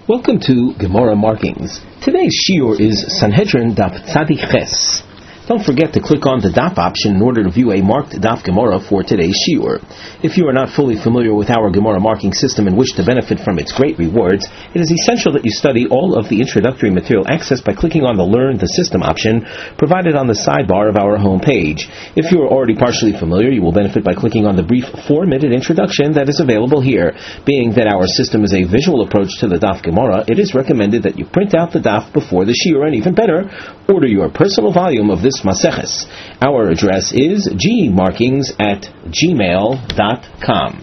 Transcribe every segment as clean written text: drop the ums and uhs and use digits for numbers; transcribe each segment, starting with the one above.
Welcome to Gemara Markings. Today's shiur is Sanhedrin Daf Tzadik Ches. Don't forget to click on the Daf option in order to view a marked Daf Gemara for today's shiur. If you are not fully familiar with our Gemara marking system and wish to benefit from its great rewards, it is essential that you study all of the introductory material accessed by clicking on the Learn the System option provided on the sidebar of our home page. If you are already partially familiar, you will benefit by clicking on the brief 4-minute introduction that is available here. Being that our system is a visual approach to the Daf Gemara, it is recommended that you print out the Daf before the shiur, and even better, order your personal volume of this Maseches. Our address is gmarkings@gmail.com.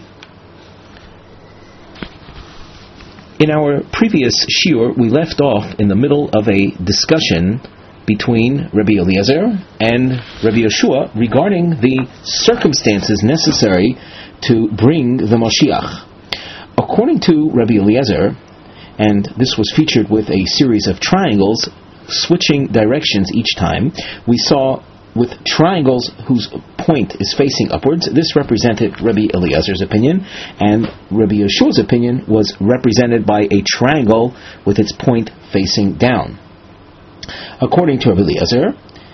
In our previous shiur, we left off in the middle of a discussion between Rabbi Eliezer and Rabbi Yeshua regarding the circumstances necessary to bring the Moshiach. According to Rabbi Eliezer, and this was featured with a series of triangles switching directions each time, we saw with triangles whose point is facing upwards, this represented Rabbi Eliezer's opinion, and Rabbi Yeshua's opinion was represented by a triangle with its point facing down. According to Rabbi Eliezer,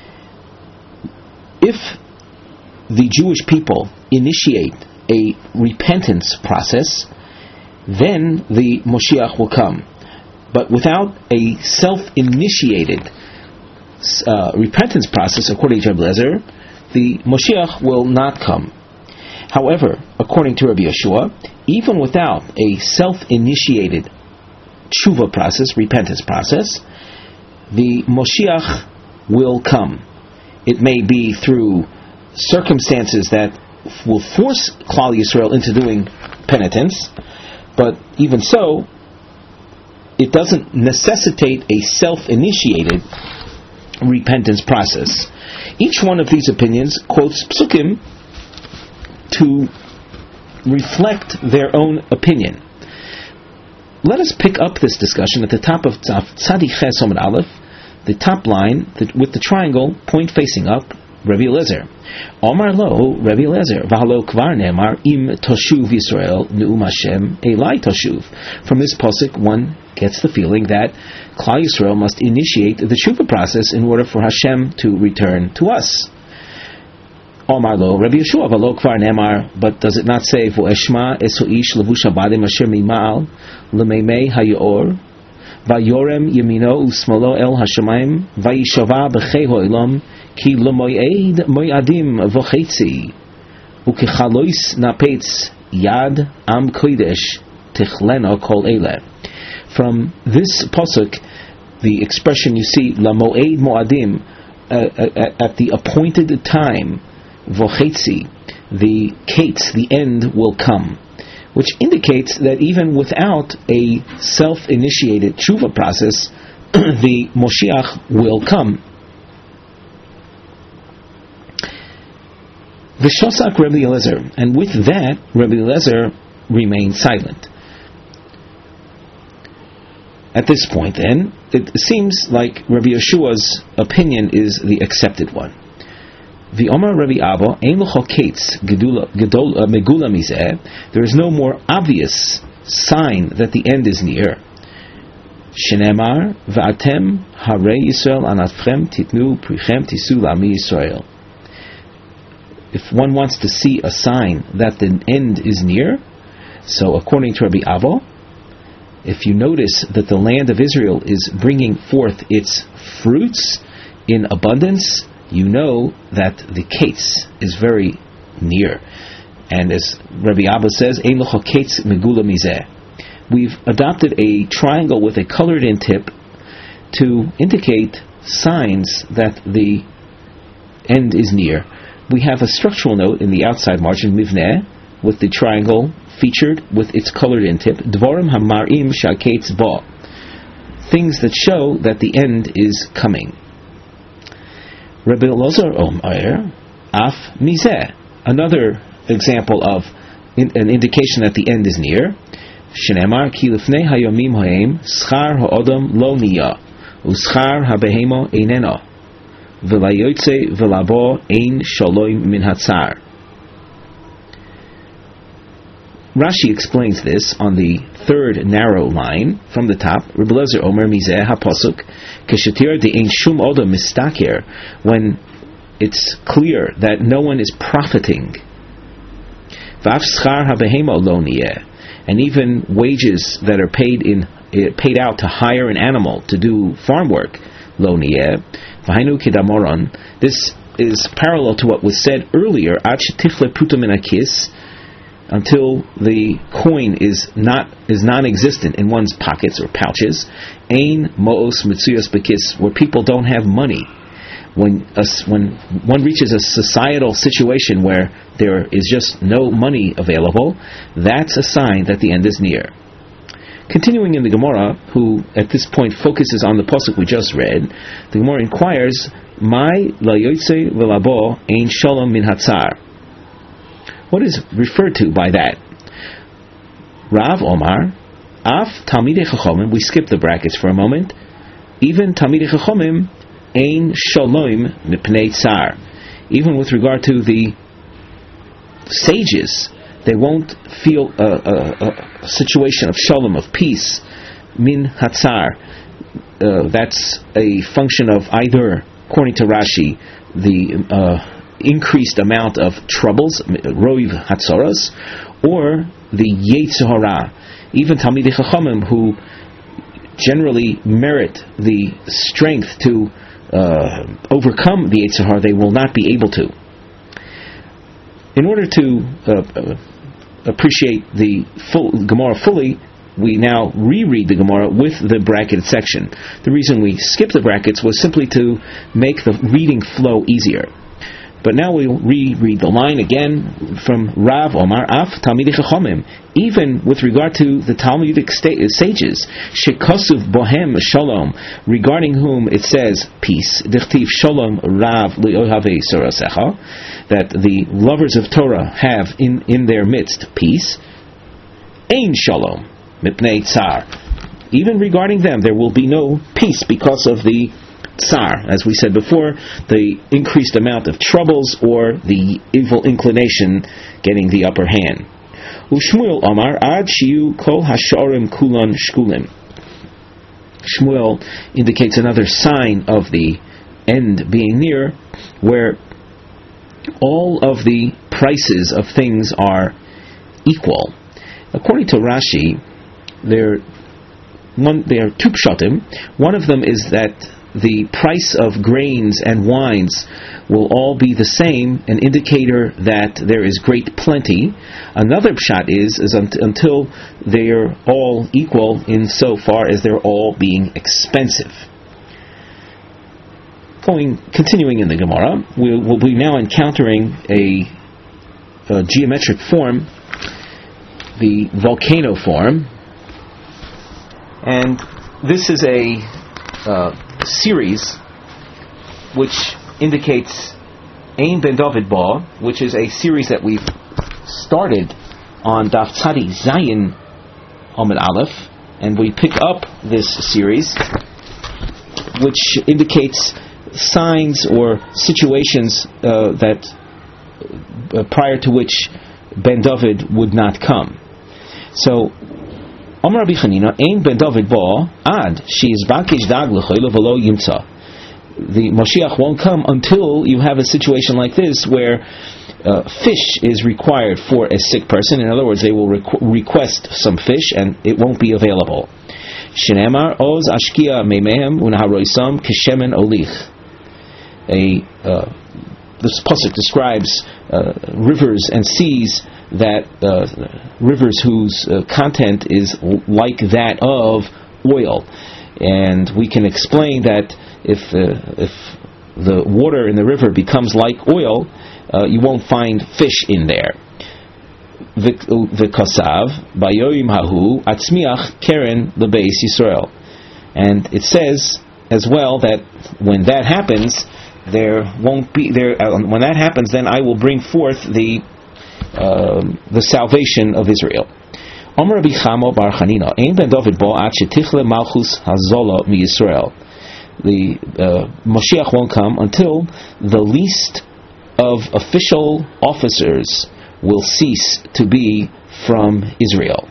if the Jewish people initiate a repentance process, then the Moshiach will come. But without a self-initiated repentance process, according to Rabbi Eliezer, the Moshiach will not come. However, according to Rabbi Yeshua, even without a self-initiated tshuva process, repentance process, the Moshiach will come. It may be through circumstances that will force Klal Yisrael into doing penitence, but even so, it doesn't necessitate a self-initiated repentance process. Each one of these opinions quotes psukim to reflect their own opinion. Let us pick up this discussion at the top of Tzadik Ches Omid Aleph, the top line with the triangle point facing up, Rabbi Eliezer. Omar lo, Rabbi Eliezer, v'halo kvar ne'emar im toshuv Yisrael ne'um Hashem elai toshuv. From this pasuk, one gets the feeling that Klal Yisrael must initiate the tshuva process in order for Hashem to return to us. Omar lo, Rabbi Yeshua, v'halo kvar ne'emar, but does it not say v'eshma esu ish levush habadim asher mima'al l'meimei hayor v'yorem yemino u'smolo el hashamayim v'yishava b'chei ho'ilom ki l'moyed moyadim v'chetzi u'kichalois napetz yad am kodesh tichlena kol ele. From this pasuk, the expression you see l'moed moadim, at the appointed time, v'chetzi, the kates, the end will come, which indicates that even without a self-initiated tshuva process, the Moshiach will come. V'shosak Rabbi Eliezer, and with that, Rabbi Eliezer remained silent. At this point, then, it seems like Rabbi Yeshua's opinion is the accepted one. The Omar Rabbi Abba, ein l'chol kates megula mizeh, there is no more obvious sign that the end is near. Shenemar v'atem harei Yisrael anatchem titnu prichem tisu la'ami Yisrael. If one wants to see a sign that the end is near, so according to Rabbi Avo, if you notice that the land of Israel is bringing forth its fruits in abundance, you know that the kates is very near. And as Rabbi Abba says, Ein l'chol kates megula mizeh. We've adopted a triangle with a colored in tip to indicate signs that the end is near. We have a structural note in the outside margin, mivneh, with the triangle featured with its colored in tip, dvorim hamarim shakates ba, things that show that the end is coming. Rabbi Eliezer Omer af mizeh, another example of an indication that the end is near. Shenemar ki lifnei hayomim haim schar ha'odam lo niya uschar habehemo einena v'layotze v'labo ein shalom min hatzar. Rashi explains this on the third narrow line from the top. Rebbe Lezer Omer Mizeh HaPasuk Keshetir De'ein Shum Oda Mistaker, when it's clear that no one is profiting. V'af Schar HaBehema Lo Niyeh, and even wages that are paid out to hire an animal to do farm work, Lo Niyeh. V'hainu Kedamoron. This is parallel to what was said earlier, Ad Shetifle Puta Min HaKis, until the coin is non-existent in one's pockets or pouches. Ein Mo'os Mitzuyos Bekis, where people don't have money. When one reaches a societal situation where there is just no money available, that's a sign that the end is near. Continuing in the Gemara, who at this point focuses on the pasuk we just read, the Gemara inquires, Mai la yoytze v'labo ein shalom min hatzar. What is referred to by that? Rav Omar, Af Talmidei Chachomim, we skip the brackets for a moment, even Talmidei Chachomim ein shalom mipnei tzar. Even with regard to the sages, they won't feel a situation of shalom, of peace, min hatzar. That's a function of either, according to Rashi, the increased amount of troubles, roiv hatzoros, or the yetzer hara. Even Talmidei Chachamim, who generally merit the strength to overcome the yetzer hara, they will not be able to. In order to appreciate the full Gemara fully, we now reread the Gemara with the bracketed section. The reason we skipped the brackets was simply to make the reading flow easier. But now we'll reread the line again from Rav Omar, Af Talmidei Chachamim, even with regard to the Talmudic sages, Shekasuv Bohem Shalom, regarding whom it says peace, Dichtiv Shalom Rav Li'ohavei Sorasecha, that the lovers of Torah have in their midst peace. Ein Shalom Mipnei Tsar, even regarding them there will be no peace because of the Tsar, as we said before, the increased amount of troubles or the evil inclination getting the upper hand. Ushmuel Omar Ad Shiu Kol Hasharim Kulon Shkulim. Shmuel indicates another sign of the end being near, where all of the prices of things are equal. According to Rashi, there are two pshatim. One of them is that the price of grains and wines will all be the same, an indicator that there is great plenty. Another pshat is until they are all equal in so far as they're all being expensive. Continuing in the Gemara, we'll be now encountering a geometric form, the volcano form, and this is a series which indicates Ein Ben David Ba, which is a series that we've started on Daf Tzadi Zayin Amud Aleph, and we pick up this series which indicates signs or situations that prior to which Ben David would not come. So Amar Rabbi Chanina, Ein Ben David Ba Ad Sheizbakish Dag L'Choyle V'Lo Yimtza. The Moshiach won't come until you have a situation like this where fish is required for a sick person. In other words, they will request some fish and it won't be available. Shenemar Oz Ashkia Meimehem Unaharoisam Keshemen Olich. This pasuk describes rivers and seas, that rivers whose content is like that of oil, and we can explain that if the water in the river becomes like oil, you won't find fish in there. V'kasav bayoyim hahu atzmiach keren lebeis Yisrael, and it says as well that when that happens, there won't be there. When that happens, then I will bring forth the salvation of Israel. Amar Rabbi Chamo bar Chanina, Ein Ben David Bo Ad Shetichle Malchus Hazola Mi Yisrael. The Mashiach won't come until the least of official officers will cease to be from Israel.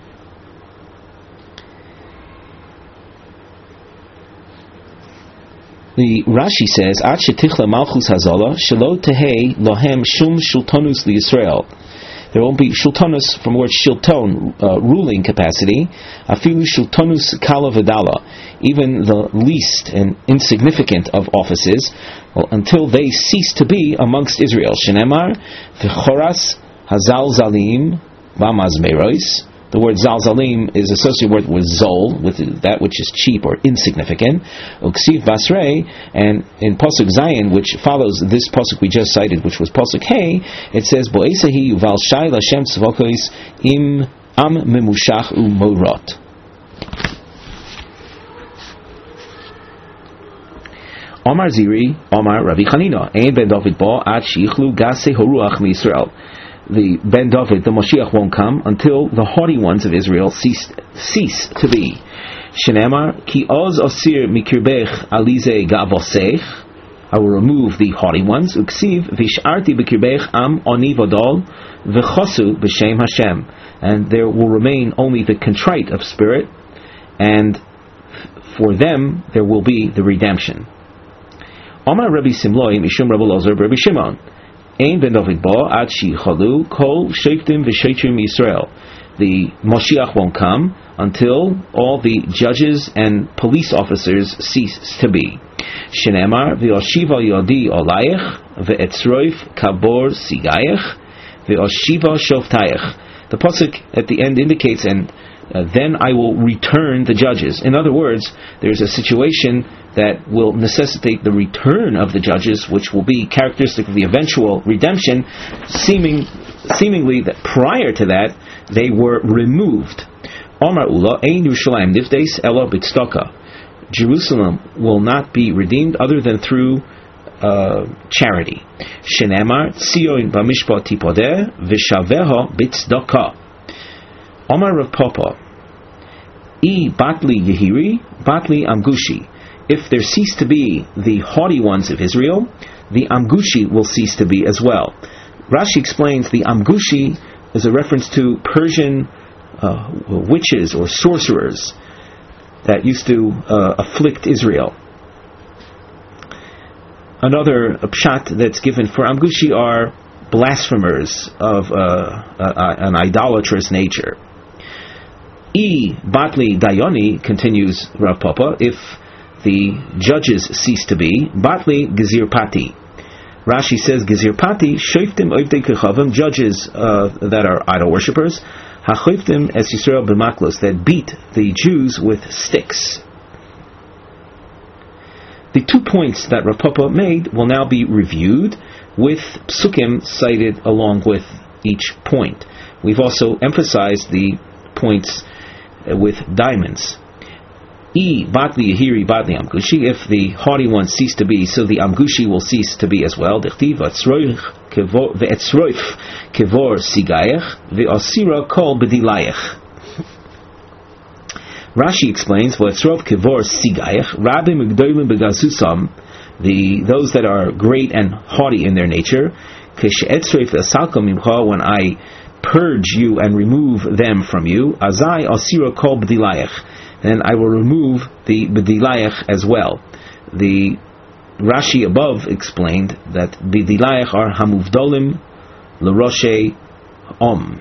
The Rashi says, "Ad shetichla malchus hazala shelo tehei lohem shum shultonus liYisrael." There won't be shultonus, from the word shilton, ruling capacity. Afilu shultonus kala v'dala, even the least and insignificant of offices, until they cease to be amongst Israel. Shenemar v'choras hazalzalim b'mazmeros. The word zalzalim is associated with zol, with that which is cheap or insignificant. Uksiv basrei, and in pasuk Zayin, which follows this pasuk we just cited, which was pasuk Hey, it says Bo'esahi uval shai lashem tzvokos im am memushach umorot. Omar Ziri, Omar Rabbi Chanina, Ein ben David ba ad shichlu gase horuach miYisrael. The Ben David, the Moshiach, won't come until the haughty ones of Israel cease to be. Shenemar ki oz osir mikirbech alize gavosech. I will remove the haughty ones. Uksiv visharti bekirbech am oni vodol v'chosu b'shem Hashem. And there will remain only the contrite of spirit, and for them there will be the redemption. Omar Rabbi Simloi mishum Rabbi Lozer Rabbi Shimon. Ein ben David ba ad shichalu kol shoftim v'sheitrim Yisrael. The Moshiach won't come until all the judges and police officers cease to be. Shenemar v'oshiva yodi olayich v'etzroif kabor sigayich v'oshiva shoftayich. The pasuk at the end indicates, and then I will return the judges. In other words, there's a situation that will necessitate the return of the judges, which will be characteristic of the eventual redemption, seemingly that prior to that they were removed. Omar Ula ein Yerushalayim nifdes ela b'tzedakah. Jerusalem will not be redeemed other than through charity. Shenemar Tzion b'mishpat tipodeh v'shaveha b'tzedakah. Omar Rav Papa I batli yehiri batli amgushi. If there cease to be the haughty ones of Israel, the Amgushi will cease to be as well. Rashi explains the Amgushi is a reference to Persian witches or sorcerers that used to afflict Israel. Another pshat that's given for Amgushi are blasphemers of an idolatrous nature. I batli dayoni, continues Rav Papa, if the judges cease to be, batli gezir pati. Rashi says gezir pati shoftim oivdei kechavim, judges that are idol worshippers, hachoftim es Yisrael b'maklos, that beat the Jews with sticks. The 2 points that Rav Papa made will now be reviewed with psukim cited along with each point. We've also emphasized the points with diamonds. I batli yehiri batli amgushi. If the haughty ones cease to be, so the amgushi will cease to be as well. Dechtiv ve'etzroif kevor sigayach ve'osira kol b'dilayach. Rashi explains ve'etzroif kevor sigayach rabim gdolim begasusam. Those that are great and haughty in their nature. Keshe'etzroif esalkom imcha, when I purge you and remove them from you. Azai osira kol b'dilayach. Then I will remove the B'dilayach as well. The Rashi above explained that B'dilayach are Hamuvdolim L'Roshe Om.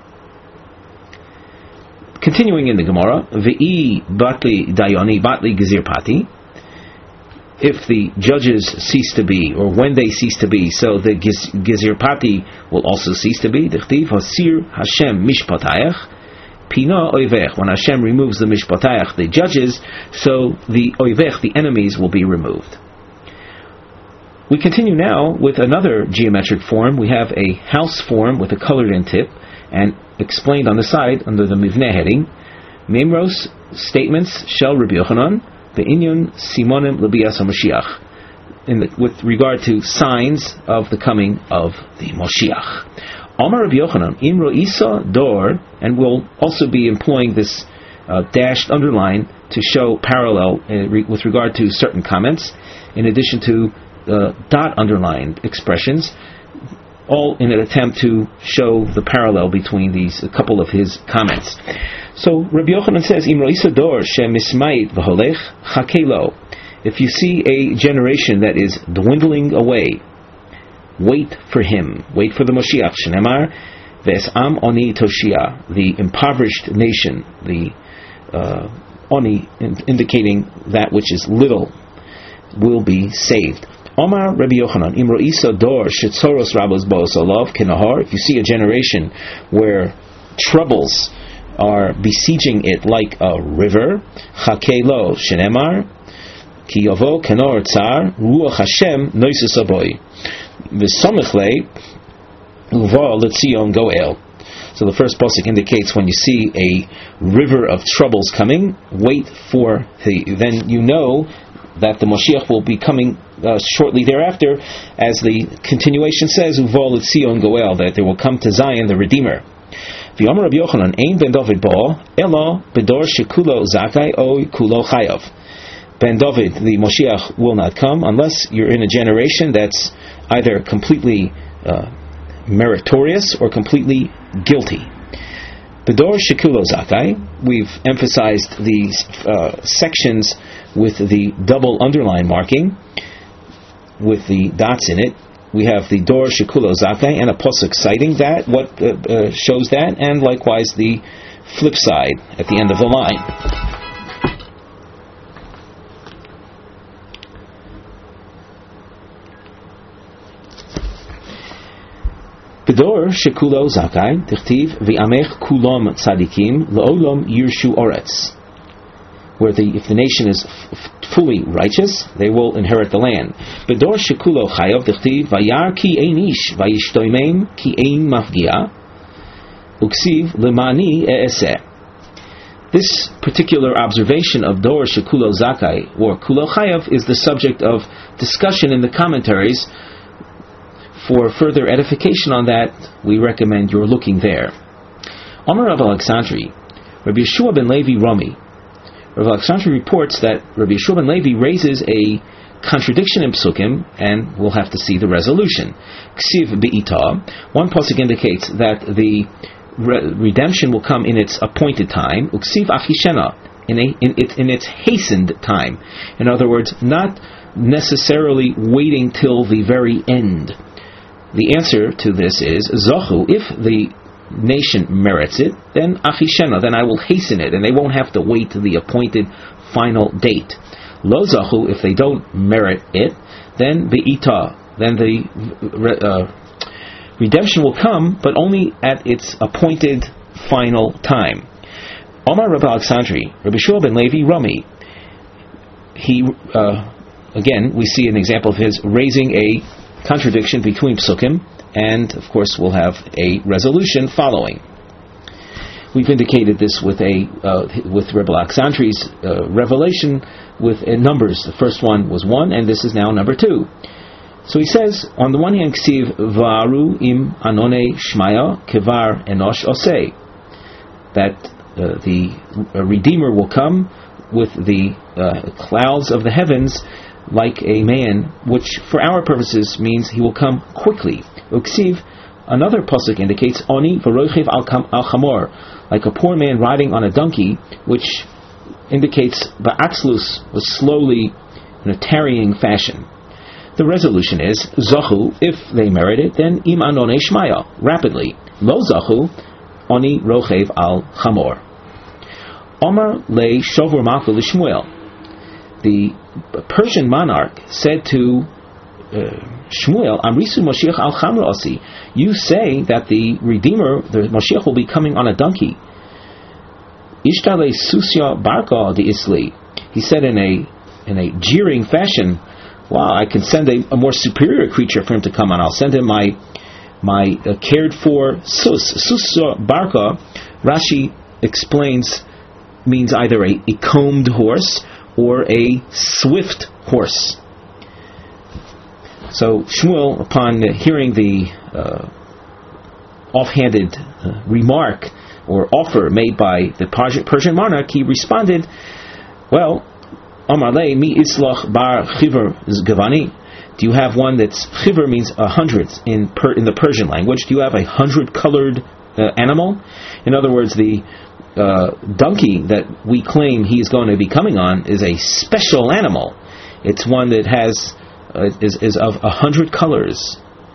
Continuing in the Gemara, V'i Batli Dayoni Batli Gezir Pati. If the judges cease to be, or when they cease to be, so the Gezir Pati will also cease to be. D'chtiv Hasir Hashem Mishpatayach. Pina oivech, when Hashem removes the mishpatayach, the judges, so the oivech, the enemies, will be removed. We continue now with another geometric form. We have a house form with a colored in tip, and explained on the side under the mivneh heading, Memros, statements, shel Rabbi Yochanan, be'inyan simonim l'bias HaMashiach, with regard to signs of the coming of the Moshiach. Amar Rabbi Yochanan, Imro Isa Dor, and we'll also be employing this dashed underline to show parallel with regard to certain comments, in addition to dot underlined expressions. all in an attempt to show the parallel between these, a couple of his comments. So Rabbi Yochanan says, Im ro'isa dor shemismayit v'holech chakelo. If you see a generation that is dwindling away, wait for him, wait for the Moshiach. Shenemar ve'esam oni toshia, the impoverished nation, the oni, indicating that which is little, will be saved. Omar Rabbi Yochanan, Im ro'isa dor shetzoros rabos bo'os olav kenahar. If you see a generation where troubles are besieging it like a river, chakelo shenemar ki yavo kenor tzar ruach Hashem noisus aboy v'samech lei uva letzion goel. So the first pasuk indicates when you see a river of troubles coming, wait for then you know that the Moshiach will be coming shortly thereafter, as the continuation says, uva letzion goel, that there will come to Zion the Redeemer. V'yomer Rabbi Yochanan, ein ben David bo elo bedor shekulo zakai o kulo chayav. Ben David, the Moshiach, will not come unless you're in a generation that's either completely meritorious or completely guilty. Bedor shekulo zakai, we've emphasized these sections with the double underline marking, with the dots in it. We have the Dor Shekulo Zakai and a pasuk citing that, what shows that, and likewise the flip side at the end of the line. B'Dor Shekulo Zakai Tichtiv V'Amech Kulom Tzadikim L'Olam Yirshu Oretz, where if the nation is fully righteous, they will inherit the land. B'dor shekulo chayav dichtiv vayar ki ein ish vayishtoimem ki ein mafgia uksiv lemani e'eseh. This particular observation of dor shekulo zakai or kulo chayav is the subject of discussion in the commentaries. For further edification on that, we recommend you're looking there. Amar Rav Alexandri, Rabbi Yeshua ben Levi Rami. Rav Alexandri reports that Rabbi Yeshua ben Levi raises a contradiction in Psukim, and we'll have to see the resolution. Ksiv be'ita, one pasuk indicates that the redemption will come in its appointed time. Uksiv achishena, in its hastened time. In other words, not necessarily waiting till the very end. The answer to this is Zachu, if the nation merits it, then achishena, then I will hasten it, and they won't have to wait to the appointed final date. Lo zachu, if they don't merit it, then be'ita, then the redemption will come, but only at its appointed final time. Omar Rabbi Alexandri, Rabbi Shua ben Levi Rami, he again we see an example of his raising a contradiction between psukim, and of course we'll have a resolution following. We've indicated this with Rabbi Alexandri's revelation with numbers. The first one was 1, and this is now number 2. So he says, on the one hand, ksiv varu im anone shmaya kevar enosh osei, that the Redeemer will come with the clouds of the heavens like a man, which for our purposes means he will come quickly. Uksiv, another pasuk indicates oni v'roichev al chamor, like a poor man riding on a donkey, which indicates ba'atzlus, was slowly in a tarrying fashion. The resolution is zachu, if they merit it, then im anone shmaya, rapidly. Lo zachu, oni rochev al chamor. Omar le shovur malchu l'Shmuel. The Persian monarch said to Shmuel, Amrisu Moshiach al Chamra Osi, you say that the Redeemer, the Moshiach, will be coming on a donkey. Ishtale Susya Barka de Isli. He said in a jeering fashion, wow, I can send a more superior creature for him to come on. I'll send him my cared for Susya Barka. Rashi explains means either a combed horse or a swift horse. So Shmuel, upon hearing the offhanded remark or offer made by the Persian monarch, he responded, well, Amar le mi islach bar chiver gavani, Do you have one that's chivr means 100 in the Persian language? Do you have 100 colored animal? In other words, the donkey that we claim he is going to be coming on is a special animal. It's one that is of 100 colors.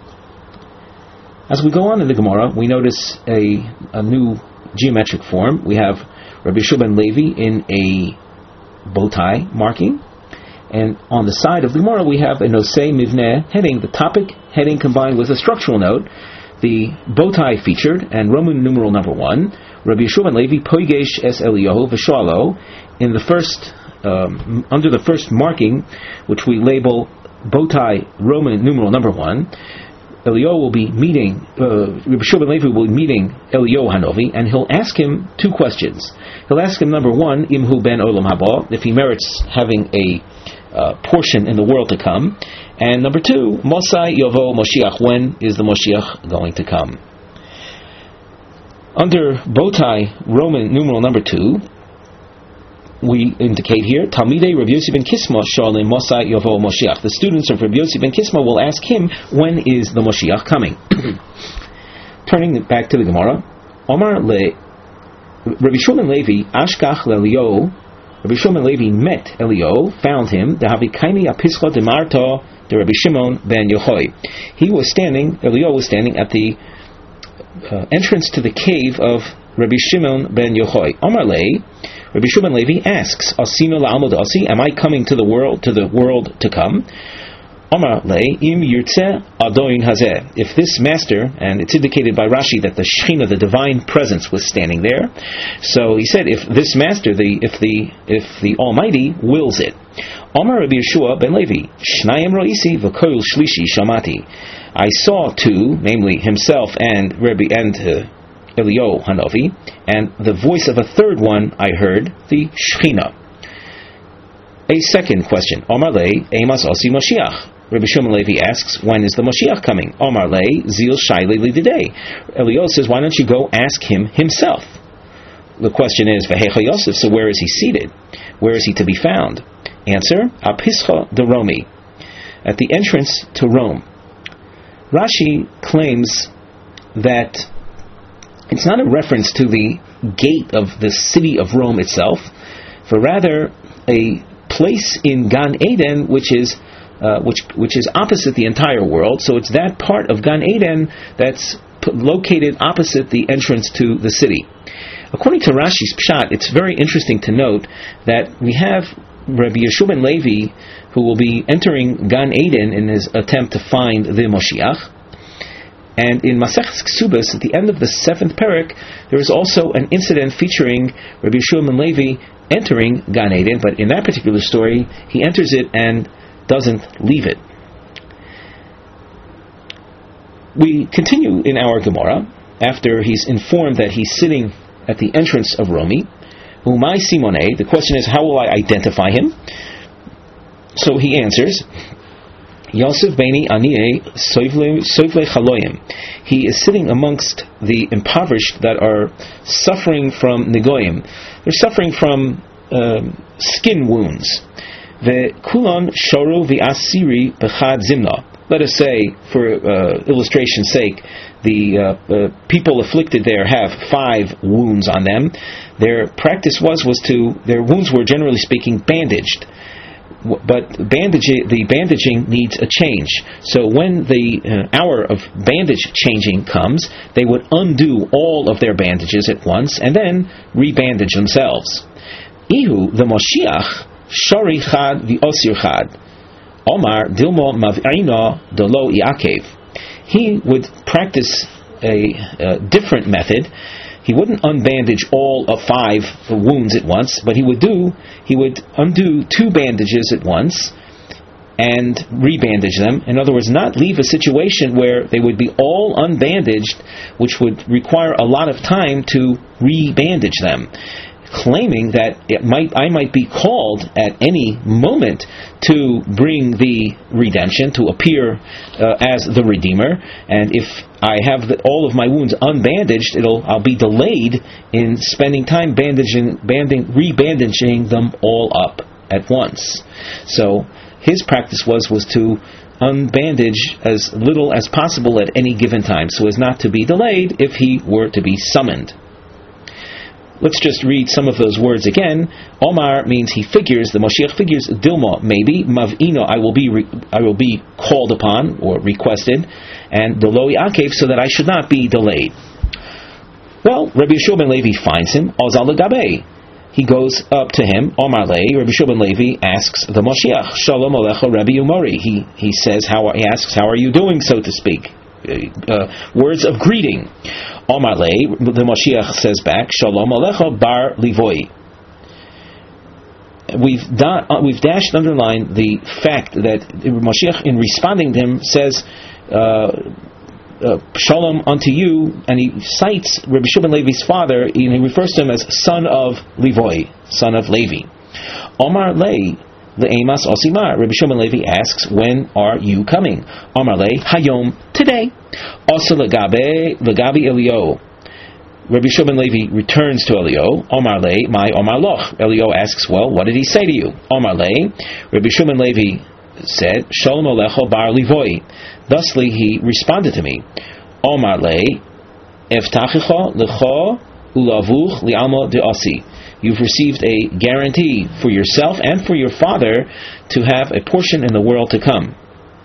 As we go on in the Gemara, we notice a new geometric form. We have Rabbi Yehoshua ben Levi in a bow tie marking, and on the side of the Gemara we have a Nosei Mivneh heading, the topic heading combined with a structural note, the bow tie featured, and Roman numeral number 1, Rabbi Yehoshua ben Levi Poigesh es Eliyahu v'Shoalo, in the first under the first marking, which we label bow tie Roman numeral number 1. Eliyahu will be meeting, Rabbi Yehoshua ben Levi will be meeting Eliyahu Hanovi, and he'll ask him 2 questions. He'll ask him, number 1, Imhu ben Olam Haba, if he merits having a portion in the world to come, and number 2, Mosai Yovo Moshiach, when is the Moshiach going to come? Under bow tie Roman numeral number 2, we indicate here, Talmidei Rabbi Yossi ben Kisma Shalim Mosai Yovo Moshiach. The students of Rabbi Yossi ben Kisma will ask him, when is the Moshiach coming? Turning back to the Gemara, Omar le Rabbi Yehoshua ben Levi Ashkach leLiyo. Rabbi Yehoshua ben Levi met Eliyahu, found him. Dahavikaini apischa demarta de Rabbi Shimon ben Yochai. Eliyahu was standing at the entrance to the cave of Rabbi Shimon ben Yochai. Omar le Rabbi Yehoshua ben Levi asks, Asino la'almod asi, am I coming to the world to come? Omar le im yirtzeh adoin hazeh. If this master, and it's indicated by Rashi that the Shekhinah, the divine presence, was standing there, so he said, if this master, if the Almighty wills it. Omar Rabbi Yehoshua ben Levi Shnayim roisi v'koil shlishi shamati. I saw 2, namely himself and Eliyahu Hanovi, and the voice of a 3rd one I heard, the Shekhinah. A second question. Omar le emas osi Moshiach. Rabbi Yehoshua ben Levi asks, when is the Moshiach coming? Omar le zil shaili lididei. Eliyahu says, why don't you go ask him himself? The question is, V'hecha Yosef, so where is he seated? Where is he to be found? Answer, Apischa de Romi, at the entrance to Rome. Rashi claims that it's not a reference to the gate of the city of Rome itself, but rather a place in Gan Eden which is opposite the entire world. So it's that part of Gan Eden that's located opposite the entrance to the city. According to Rashi's Pshat, it's very interesting to note that we have Rabbi Yehoshua ben Levi, who will be entering Gan Eden in his attempt to find the Moshiach. And in Masechus Ksubas, at the end of the 7th parak, there is also an incident featuring Rabbi Yehoshua ben Levi entering Gan Eden, but in that particular story, he enters it and doesn't leave it. We continue in our Gemara, after he's informed that he's sitting at the entrance of Romi. Umay Simone, the question is, how will I identify him? So he answers, Yosef Beini Aniye Soivle Chaloyim. He is sitting amongst the impoverished that are suffering from Negoyim. They're suffering from skin wounds. Ve'kulon Shoru V'asiri Bechad Zimna. Let us say, for illustration's sake, the people afflicted there have 5 wounds on them. Their practice their wounds were, generally speaking, bandaged. But the bandaging needs a change. So when the hour of bandage changing comes, they would undo all of their bandages at once and then rebandage themselves. Ihu, the Moshiach, Shari Chad v'Osir Chad. Omar Dilmo Mav'ina Dolo Iakev. He would practice a different method. He wouldn't unbandage all of 5 wounds at once, but he would undo 2 bandages at once and rebandage them. In other words, not leave a situation where they would be all unbandaged, which would require a lot of time to rebandage them, claiming that I might be called at any moment to bring the redemption, to appear as the Redeemer, and if I have all of my wounds unbandaged, I'll be delayed in spending time rebandaging them all up at once. So his practice was to unbandage as little as possible at any given time, so as not to be delayed if he were to be summoned. Let's just read some of those words again. Omar means he figures, the Moshiach figures, Dilma, maybe, Mav'ino, I will be called upon or requested, and Deloi Akev, so that I should not be delayed. Well, Rabbi Yeshua ben Levi finds him, Ozal Gabe. He goes up to him, Omar Lei. Rabbi Yeshua ben Levi asks the Moshiach, Shalom Alecha Rabbi Umari. He asks, how are you doing, so to speak? Words of greeting. Omar Lei, the Moshiach says back, Shalom Alecha Bar Livoi. We've dashed underline the fact that Moshiach, in responding to him, says, Shalom unto you, and he cites Rabbi Shimon Levi's father, and he refers to him as son of Livoi, son of Levi. Omar Lei, Le'emas Osimar. Rabbi Shimon Levi asks, when are you coming? Omar Lei, Hayom, today. Osa Legabi Elio. Rabbi Shimon Levi returns to Elio. Omar Lei, my Omar Loch. Elio asks, well, what did he say to you? Omar Lei, Rabbi Shimon Levi said, Shalom Alecho Bar Livoi. Thusly he responded to me, Omar Lei, Eftachicho Lecho Ulavuch Li'almo De'asi. You've received a guarantee for yourself and for your father to have a portion in the world to come.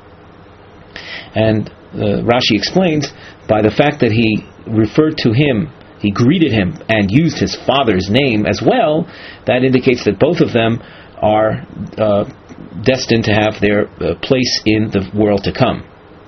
And Rashi explains, by the fact that he referred to him, he greeted him and used his father's name as well, that indicates that both of them are destined to have their place in the world to come.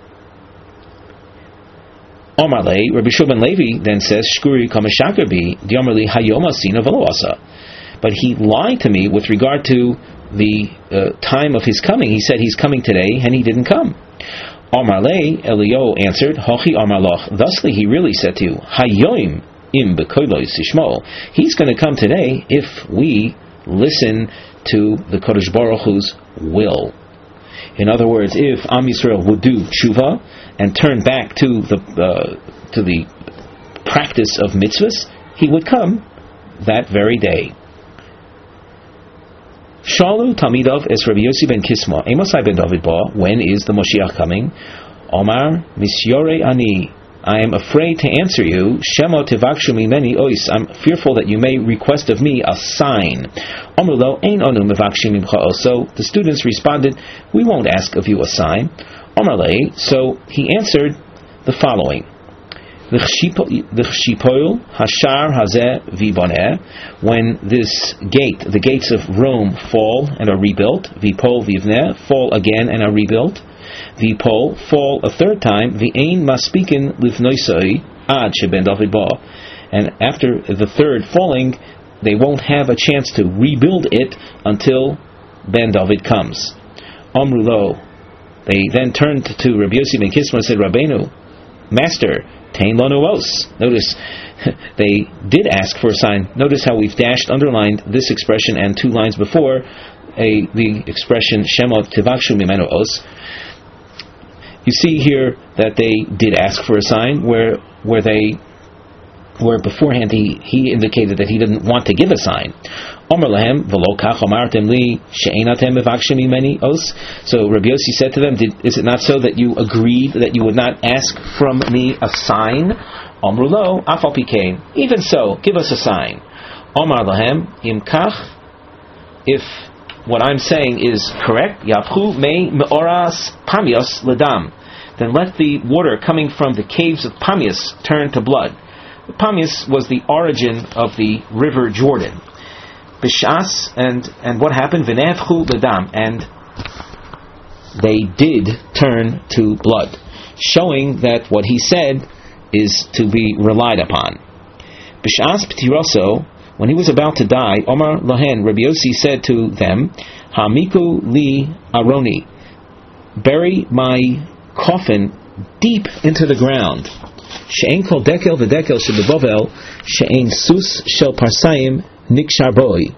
Omar Lei, Rabbi Shimon Levi then says, Shkuri Kamashakabi, Diamarli Hayoma Sina Veloasa. But he lied to me with regard to the time of his coming. He said he's coming today, and he didn't come. Omar Lei, Elio answered, Hochi Omar Loch. Thusly he really said to you, Hayoim im bekoiloi sishmo. He's going to come today if we listen to the Kodesh Baruch Hu's will. In other words, if Am Yisrael would do tshuva and turn back to the practice of mitzvahs, he would come that very day. Shalu Talmidov es Rabbi Yossi ben Kisma, Amosai ben David ba, when is the Moshiach coming? Omar Misyore Ani, I am afraid to answer you. Shemo tevakshu mimeni ois, I'm fearful that you may request of me a sign. Omrulo ein onu mevakshim mimcha os. So the students responded, we won't ask of you a sign. Omar lei, so he answered the following: L'chshipoil hashar hazeh viboneh, when this gate, the gates of Rome, fall and are rebuilt, vipol vivneh, fall again and are rebuilt, vipol, fall a third time, v'ein maspikin livnoisoi ad sheben David ba, and after the third falling, they won't have a chance to rebuild it until Ben David comes. Amrulo, they then turned to Rabbi Yossi ben Kisma and said, Rabbeinu, Master, Tain Lanu Os. Notice, they did ask for a sign. Notice how we've underlined this expression and two lines before, the expression Shemo Tivakshu Mimenu Os. You see here that they did ask for a sign, where beforehand he indicated that he didn't want to give a sign. Omer lahem v'lo kach omartem li she'einatem mevakshim mimeni os. So Rabbi Yossi said to them, is it not so that you agreed that you would not ask from me a sign? Omru lo afal pikein. Even so, give us a sign. Omar lahem im kach, if what I'm saying is correct, yapchu me meoras pamios ledam, then let the water coming from the caves of Pamius turn to blood. Pamius was the origin of the river Jordan. Bishas, and what happened? V'nefchu ledam, and they did turn to blood, showing that what he said is to be relied upon. Bishas p'tiroso, when he was about to die, Omar Lohen, Rabbi Yossi said to them, Hamiku li aroni, bury my coffin deep into the ground. She'ein kol dekel v'dekel shebevovel, she'ein sus shel parsayim nikshar boi.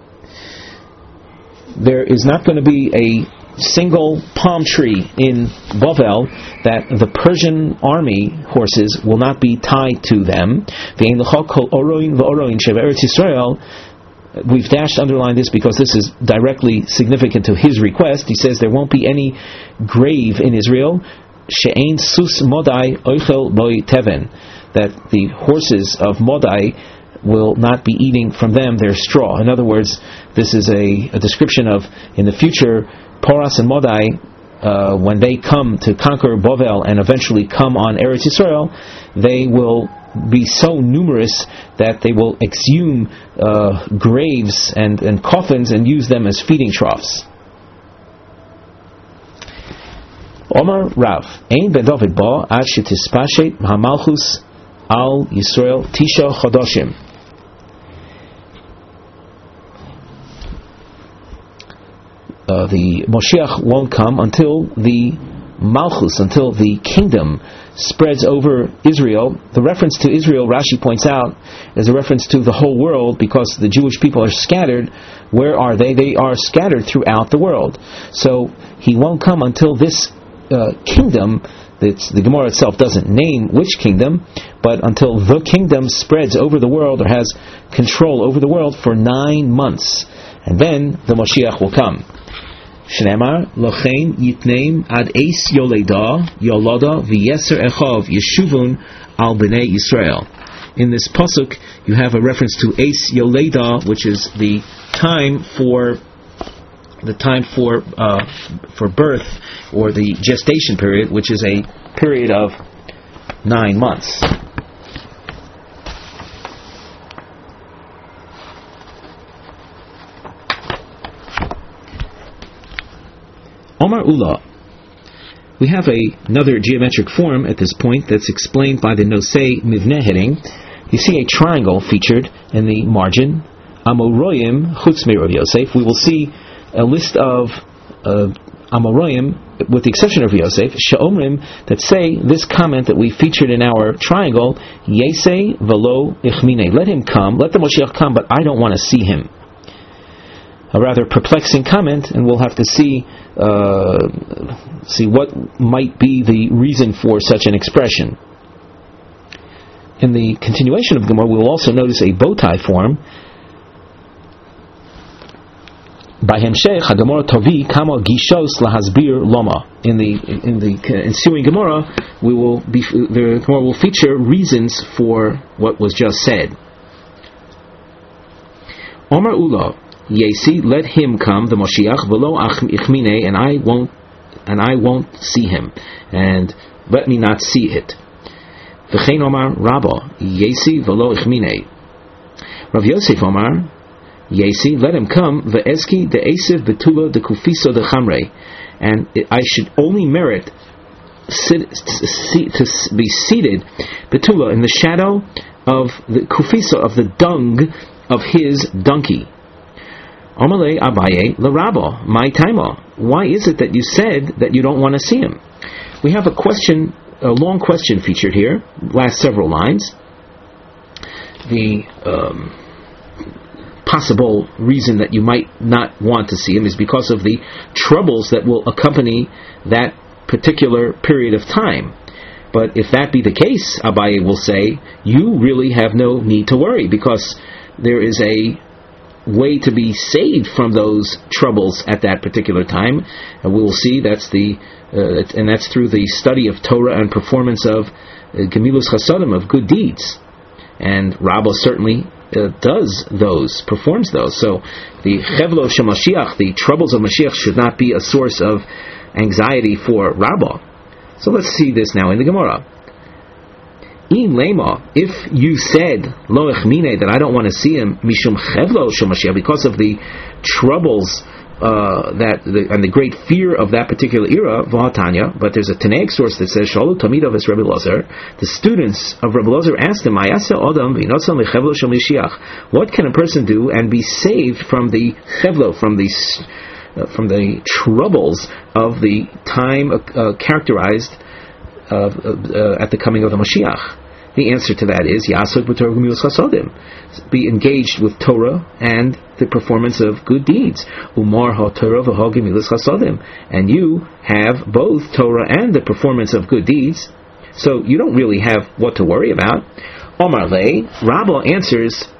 There is not going to be a single palm tree in Bavel that the Persian army horses will not be tied to them. V'ein l'chol kol oroin v'oroin she've'eretz Yisrael, we've underlined this because this is directly significant to his request. He says there won't be any grave in Israel, she'ein sus modai oichel boi teven, that the horses of Modai will not be eating from them their straw. In other words, this is a description of, in the future, Poras and Modai, when they come to conquer Bovel and eventually come on Eretz Yisrael, they will be so numerous that they will exhume graves and coffins and use them as feeding troughs. Omar Rav, Ein ben David ba ad shetispashet hamalchus al Yisrael tisha chodoshim. The Moshiach won't come until the Malchus, until the kingdom spreads over Israel. The reference to Israel, Rashi points out, is a reference to the whole world, because the Jewish people are scattered. Where are they? They are scattered throughout the world. So he won't come until this kingdom, the Gemara itself doesn't name which kingdom, but until the kingdom spreads over the world or has control over the world for 9 months. And then the Moshiach will come. Shneimar lochein yitneim ad eis yoleda yoloda v'yeser echov yeshuvun al bnei Yisrael. In this pasuk, you have a reference to eis yoleda, which is the time for birth, or the gestation period, which is a period of 9 months. Omar Ula. We have another geometric form at this point that's explained by the Nosei Mivneh heading. You see a triangle featured in the margin. Amoroyim chutz mir Rav Yosef. We will see a list of Amoroyim, with the exception of Yosef, She'omrim, that say this comment that we featured in our triangle, Yesei velo ichmine. Let him come, let the Moshiach come, but I don't want to see him. A rather perplexing comment, and we'll have to see what might be the reason for such an expression. In the continuation of Gemara, we will also notice a bow tie form. By Hemshech, Hagamora Tovi Kama Gishos Lahasbir Loma. In the ensuing Gemara, the Gemara will feature reasons for what was just said. Omar Ula. Yesi, let him come, the Moshiach, velo ichmine, and I won't see him, and let me not see it. V'chein Omar Rabba, Yesi velo ichmine. Rav Yosef Omar, Yesi, let him come, ve'eski de'esiv betula de'kufiso de'chamrei, and I should only merit to be seated betula, in the shadow of the kufiso, of the dung of his donkey. Amalei Abaye l'Rabba, my taima. Why is it that you said that you don't want to see him? We have a long question featured here, last several lines. The possible reason that you might not want to see him is because of the troubles that will accompany that particular period of time. But if that be the case, Abaye will say, you really have no need to worry, because there is a way to be saved from those troubles at that particular time, and we will see that's through the study of Torah and performance of Gemilus Chasadim, of good deeds. And Rabbah certainly performs those. So the Chevlo Shemashiach, the troubles of Mashiach, should not be a source of anxiety for Rabbah. So let's see this now in the Gemara. If you said lo echmine, that I don't want to see him, mishum chevlo shemashiach, because of the troubles and the great fear of that particular era, v'hatanya. But there's a Tanaic source that says shalu tamid of Rabbi Lazar. The students of Rabbi Lazar asked him, "Ayasa adam v'inotzan lechevlo shemashiach." What can a person do and be saved from the chevlo, from the troubles of the time characterized at the coming of the Mashiach? The answer to that is Yasod b'Torah Gemilas Chasadim. Be engaged with Torah and the performance of good deeds. Umar ha-Torah v'ha Gemilas Chasadim. And you have both Torah and the performance of good deeds, so you don't really have what to worry about. Omar Le, Rabbah answers,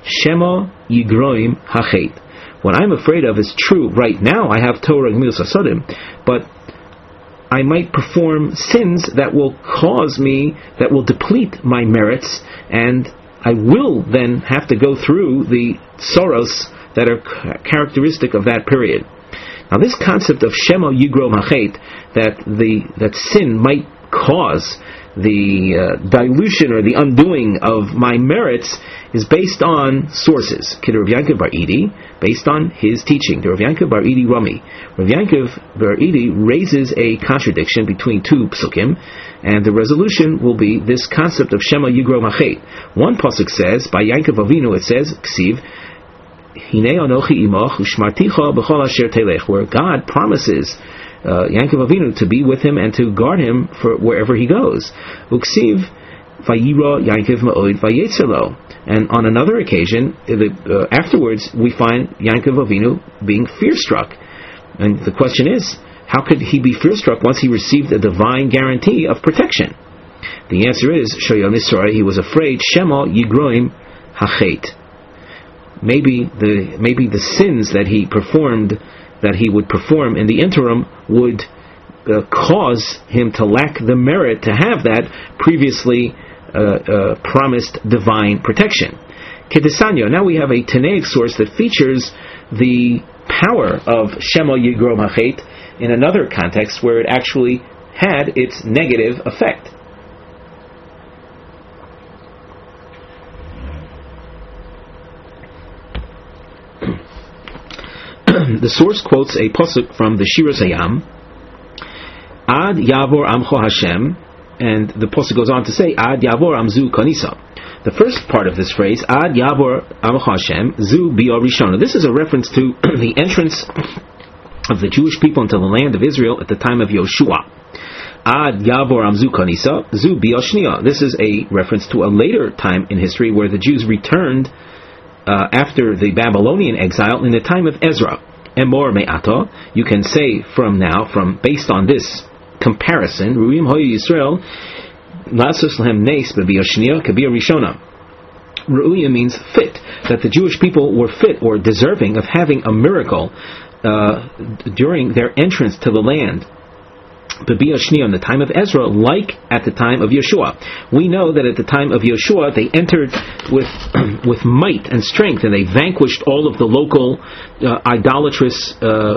Shema Yigroim Hachet. What I'm afraid of is true. Right now I have Torah Gemilas Hasodim, but I might perform sins that will cause me, that will deplete my merits, and I will then have to go through the sorrows that are characteristic of that period. Now this concept of Shema Yigrom Hachet, that sin might cause the dilution or the undoing of my merits, is based on sources. Rav Yankov Bar Idi, based on his teaching. The Rav Yankov Bar Idi Rami. Rav Yankov Bar Idi raises a contradiction between two psukim, and the resolution will be this concept of Shema Yigrom Hachet. One pasuk says, by Yankov Avinu it says, Ksiv, Hinei Anochi Imach Ushmarticha B'chol Asher Telech, where God promises Yankov Avinu to be with him and to guard him for wherever he goes. Uksiv Vayira Yankov Ma'od Vayetzelo. And on another occasion, afterwards, we find Yankov Avinu being fear-struck. And the question is, how could he be fear-struck once he received a divine guarantee of protection? The answer is, Shoyal Nisroi, he was afraid, Shema Yigroim Hachet. Maybe the sins that he performed, that he would perform in the interim, would cause him to lack the merit to have that previously promised divine protection. Kedesanyo. Now we have a Tanaic source that features the power of Shema Yigrom Hachet in another context where it actually had its negative effect. The source quotes a pasuk from the Shira Hayam, Ad Yavor Amcho Hashem, and the pasuk goes on to say, Ad Yavor Amzu Kanisa. The first part of this phrase, Ad Yavor Amcho Hashem, Zu Bior Rishona. This is a reference to the entrance of the Jewish people into the land of Israel at the time of Yoshua. Ad Yavor Amzu Kanisa, Zu Bior Shnia. This is a reference to a later time in history where the Jews returned after the Babylonian exile in the time of Ezra. Emor me'ato, you can say from now, based on this comparison, Ruim hoyu Yisrael, lasos lahem nes b'biyah shniya k'biyah rishona. Ru'uya means fit, that the Jewish people were fit or deserving of having a miracle during their entrance to the land. B'biyah shniya, in the time of Ezra, like at the time of Yeshua. We know that at the time of Yeshua they entered with might and strength, and they vanquished all of the local idolatrous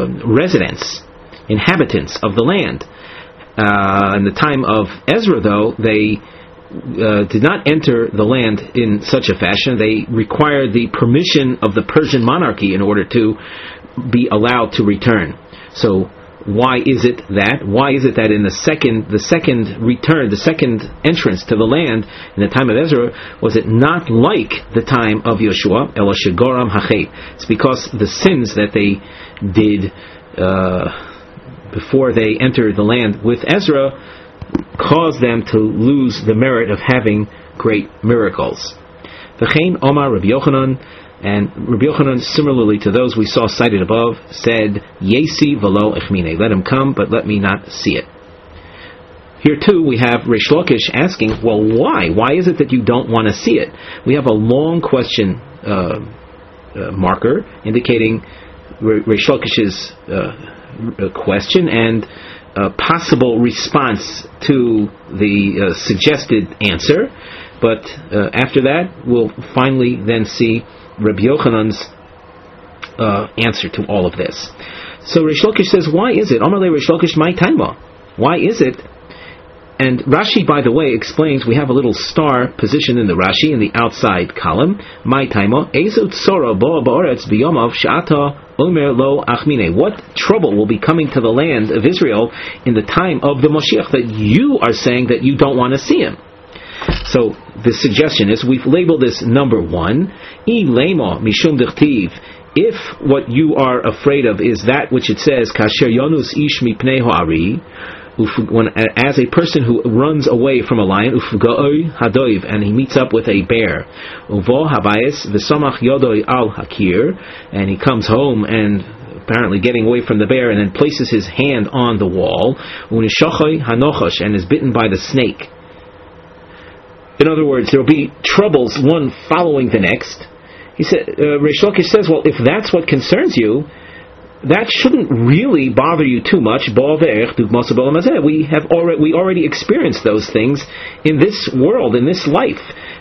inhabitants of the land. In the time of Ezra, though, they did not enter the land in such a fashion. They required the permission of the Persian monarchy in order to be allowed to return. So why is it that in the second return, the second entrance to the land in the time of Ezra, was it not like the time of Yeshua? Ela shegoram hachet. It's because the sins that they did before they entered the land with Ezra caused them to lose the merit of having great miracles. V'chein Omar Rabbi Yochanan. And Rabbi Yochanan, similarly to those we saw cited above, said, Yesi v'lo echmine, let him come, but let me not see it. Here too we have Reish Lakish asking, well, why? Why is it that you don't want to see it? We have a long question marker indicating Reish Lakish's question and possible response to the suggested answer. But after that, we'll finally then see Rabbi Yochanan's answer to all of this. So Reish Lakish says, why is it? Amalei Reish Lakish my taima. Why is it? And Rashi, by the way, explains, we have a little star position in the Rashi in the outside column. My taima ezu tzora boa ba'oretz biyomav she'ata omer lo achmine. What trouble will be coming to the land of Israel in the time of the Moshiach that you are saying that you don't want to see him? So the suggestion is, we've labeled this number one, ilema mishum dichtiv. If what you are afraid of is that which it says, kasher yonus ish mipnei ha'ari, as a person who runs away from a lion, ufga'oi hadoiv, and he meets up with a bear, uvo habayis v'samach yodoi al hakir, and he comes home and apparently getting away from the bear, and then places his hand on the wall, unishochoi hanochosh, and is bitten by the snake. In other words, there will be troubles one following the next, He said, Reish Lakish says, well, if that's what concerns you, that shouldn't really bother you too much. We already experienced those things in this world, in this life.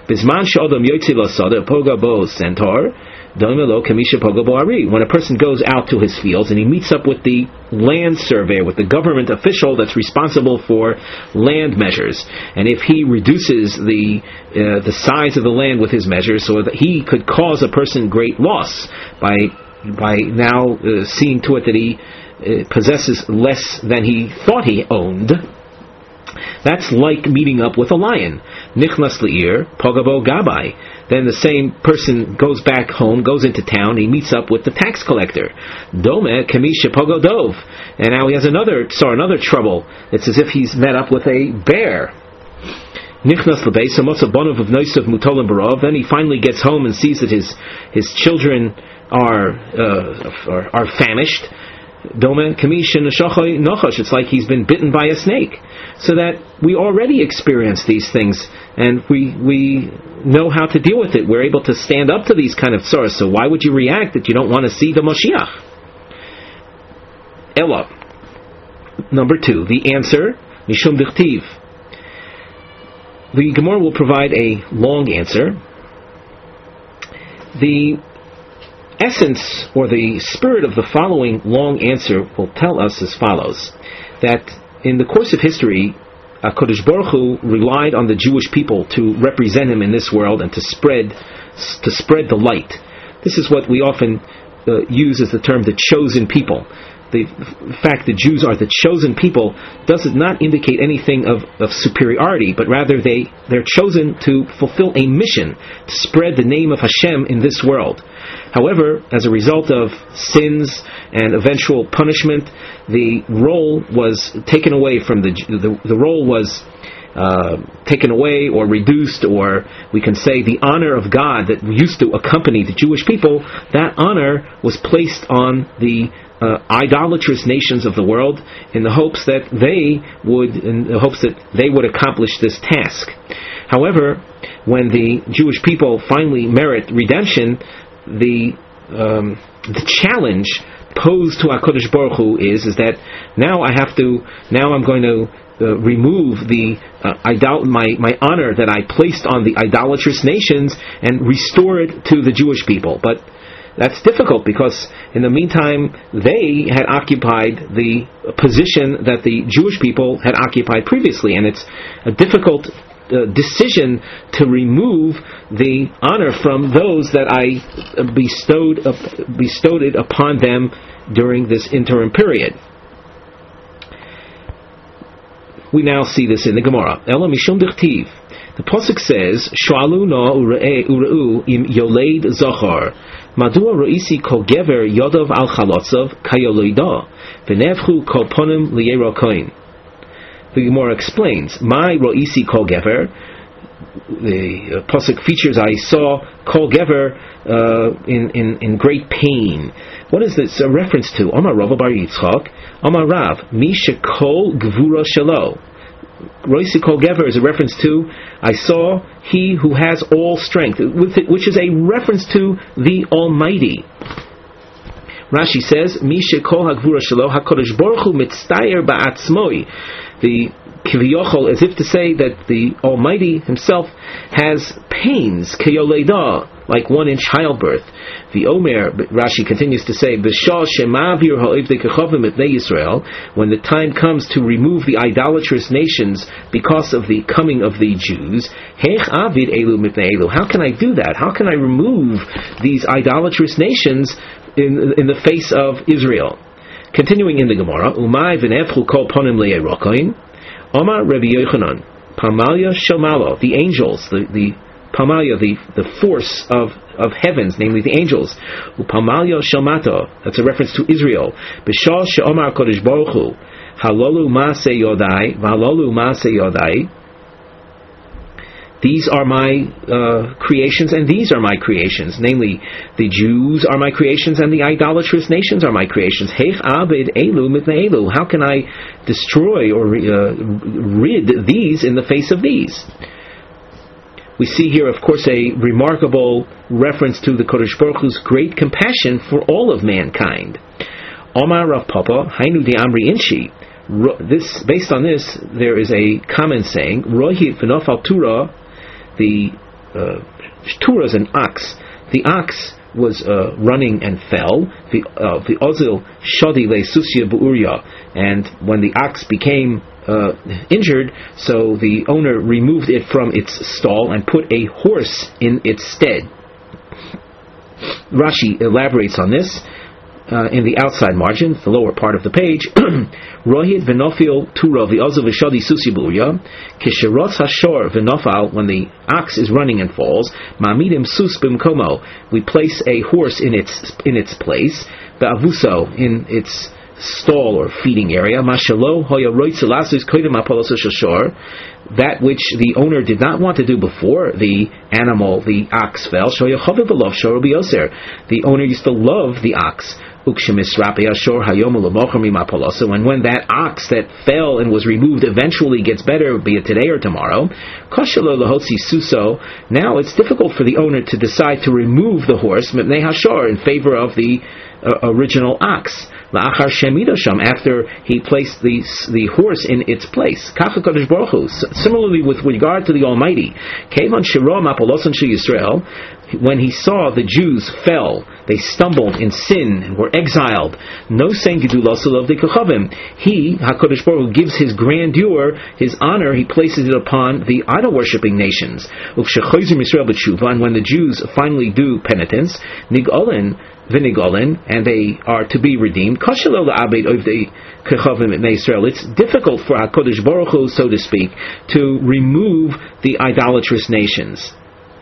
When a person goes out to his fields and he meets up with the land surveyor, with the government official that's responsible for land measures, and if he reduces the size of the land with his measures, so that he could cause a person great loss by now seeing to it that he possesses less than he thought he owned, that's like meeting up with a lion. Nichnas le'ir, pogabo gabai. Then the same person goes back home, goes into town, he meets up with the tax collector. Dome kamisha pogodov. And now he has another trouble. It's as if he's met up with a bear. Nichnas lebeis, bonov of noisav mutolim barov. Then he finally gets home and sees that his children are famished. Dome kamisha neshachoy nochosh. It's like he's been bitten by a snake. So that we already experience these things, and we know how to deal with it. We're able to stand up to these kind of tzaras. So why would you react that you don't want to see the Moshiach? Ella. Number 2, the answer, Mishum Dichtiv. The Gemara will provide a long answer. The essence or the spirit of the following long answer will tell us as follows: that in the course of history, HaKadosh Baruch Hu relied on the Jewish people to represent Him in this world and to spread the light. This is what we often use as the term the chosen people. The fact that Jews are the chosen people does not indicate anything of superiority, but rather they're chosen to fulfill a mission, to spread the name of Hashem in this world. However, as a result of sins and eventual punishment, the role was taken away from the role was taken away or reduced, or we can say the honor of God that used to accompany the Jewish people, that honor was placed on the idolatrous nations of the world in the hopes that they would accomplish this task. However, when the Jewish people finally merit redemption, the challenge posed to HaKadosh Baruch Hu is that now I'm going to remove my honor that I placed on the idolatrous nations and restore it to the Jewish people. But that's difficult because in the meantime they had occupied the position that the Jewish people had occupied previously, and it's a difficult decision to remove the honor from those that I bestowed it upon them during this interim period. We now see this in the Gemara. Ela mishum dichtiv. The pasuk says, "Shoalu na ureu im yoled zachar, madua roisi kol gever yodov al chalotzav kayoloida, v'nevchu kol ponim liyerokoin." The Gemara explains, "My roisi kol gever." The pasuk features, "I saw kol gever in great pain." What is this a reference to? Amar Rav bar Yitzchak, Amar Rav, Mi shekol gvura shelo. Roisi kol gever is a reference to, I saw he who has all strength, which is a reference to the Almighty. Rashi says, Mi shekol hagvura shelo, HaKadosh Baruch Hu mitztayer ba'atzmoi. The Kiviyochol, as if to say that the Almighty Himself has pains, Keyoleda, like 1-inch childbirth. The Omer, Rashi continues to say, B'shal shemavir ha'ivdei kechavim etnei Yisrael, when the time comes to remove the idolatrous nations because of the coming of the Jews, Hech avid elu mitnei elu. How can I do that? How can I remove these idolatrous nations in the face of Israel? Continuing in the Gemara, Umay v'nefchu kol ponim le'erokoin, Omar Rabbi Yochanan, Pamalia Shomalo, the angels, the Pamalia, the force of heavens, namely the angels. Upamalia Shomato, that's a reference to Israel. B'shal she'omar Kodesh Baruch Hu, Halolu Maaseh Yodai, Valolu Maaseh Yodai. These are my creations, and these are my creations. Namely, the Jews are my creations, and the idolatrous nations are my creations. Heich abed elu mitnei elu. How can I destroy or rid these in the face of these? We see here, of course, a remarkable reference to the Kodesh Baruch Hu's great compassion for all of mankind. Omar Rav Papa, Hainu de Amri Inshi. This, based on this, there is a common saying, Rohi v'nofal Tura, the Tura is an ox. The ox was running and fell. The ozil shadi le susia bu'urya, and when the ox became injured, so the owner removed it from its stall and put a horse in its stead. Rashi elaborates on this in the outside margin, the lower part of the page. Rohid v'nofil tura v'ozil v'shadi susia bu'urya, kisherot hashor v'nofal, when the ox is running and falls, ma'amidim sus b'mkomo, we place a horse in its place, v'avuso, in its stall or feeding area, mashalo hoya roitz lasus koydem apoloso shashor, that which the owner did not want to do before the animal, the ox, fell. Shoya chaviv b'lov shor b'yoser, the owner used to love the ox. And when that ox that fell and was removed eventually gets better, be it today or tomorrow, now it's difficult for the owner to decide to remove the horse in favor of the original ox, after he placed the horse in its place. Similarly with regard to the Almighty, when he saw the Jews fell, they stumbled in sin and were exiled. No saying of the Kachavim. He, HaKadosh Baruch Hu, gives his grandeur, his honor, he places it upon the idol-worshipping nations. And when the Jews finally do penitence, Nigolin, and they are to be redeemed, it's difficult for HaKadosh Baruch Hu, so to speak, to remove the idolatrous nations.